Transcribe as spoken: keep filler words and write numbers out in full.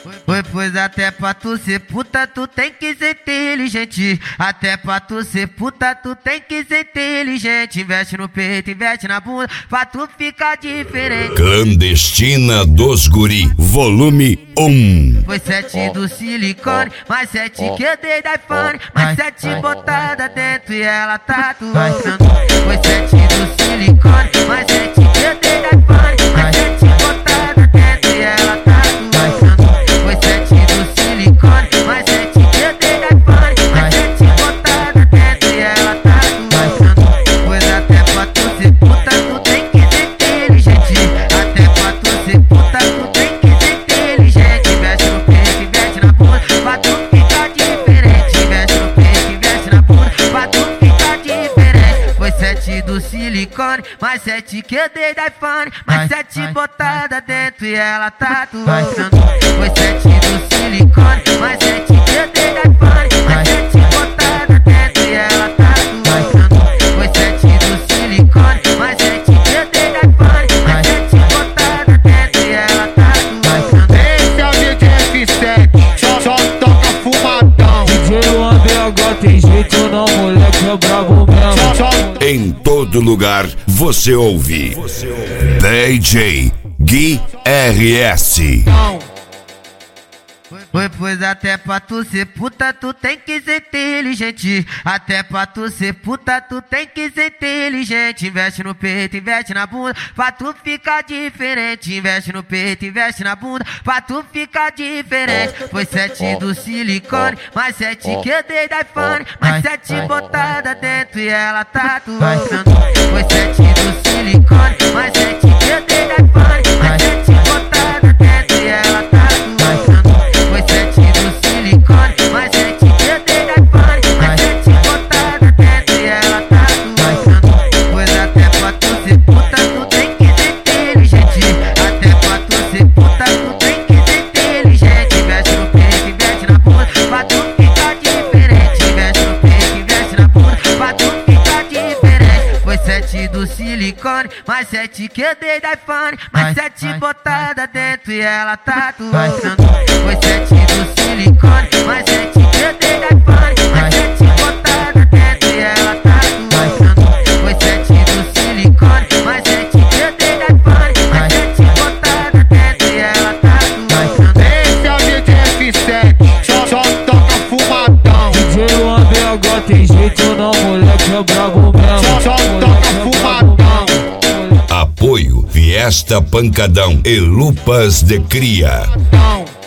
Pois, pois até pra tu ser puta, tu tem que ser inteligente. Até pra tu ser puta, tu tem que ser inteligente. Investe no peito, investe na bunda, pra tu ficar diferente. Clandestina dos Guri, volume um. Foi sete do silicone, mais sete que eu dei da iPhone, mais sete botada dentro e ela tatuando. Foi sete do silicone, mais sete que eu dei da iPhone, mais sete botada dentro e ela tatuando. Foi sete do silicone, mais sete que eu dei da iPhone, mais sete botada dentro e ela tatuando. Pois até pra tu ser puta, tu tem que ser inteligente. Até pra tu ser puta, tu tem que ser inteligente. Investe no peito, investe na bunda, pra tu ficar diferente. Investe no peito, investe na bunda, pra tu ficar diferente. Foi sete do silicone, mais sete que eu dei da iPhone, mais sete botada dentro e ela tatuando. Foi sete do silicone, mais sete que eu dei da iPhone, mais sete botada dentro e ela tatuando. Foi sete do silicone, mais sete que eu dei da iPhone, mais sete botada dentro e ela tatuando. Esse é o D J F sete, só, só toca fumadão. D J Luan B H tem jeito não, moleque é brabo mesmo. Só, só... Em todo lugar você ouve D J Gui R S. Pois, pois até pra tu ser puta, tu tem que ser inteligente. Até pra tu ser puta, tu tem que ser inteligente. Investe no peito, investe na bunda, pra tu ficar diferente. Investe no peito, investe na bunda, pra tu ficar diferente. Foi sete do silicone, mais sete que eu dei da iPhone, mais sete botada dentro e ela tatuando. Foi sete do silicone, mais sete que eu dei da iPhone, mais sete botada dentro e ela tatuando. Foi sete do silicone, mais sete que eu dei da iPhone, mais sete botada dentro e ela tatuando. Pois até pra tu ser puta, tu tem que ser inteligente. Até pra tu ser puta, tu tem que ser inteligente. Investe no peito, investe na bunda, pra tu ficar diferente. Investe no peito, investe na bunda, pra tu ficar diferente. Foi sete do silicone, mais sete que eu dei da iPhone, mais sete botada dentro e ela tatuando. Foi sete do silicone, mais sete que eu dei da iPhone, mais sete botada dentro e ela tatuando. Foi sete do silicone, mais sete que eu dei da iPhone, mais sete botada dentro e ela tatuando. Esse é o D J F sete, só, só toca fumadão. D J Luan B H tem jeito não, moleque é brabo mesmo. Só, só toca fumadão. Apoio Fiesta Pancadão e Lupas de Cria. Não.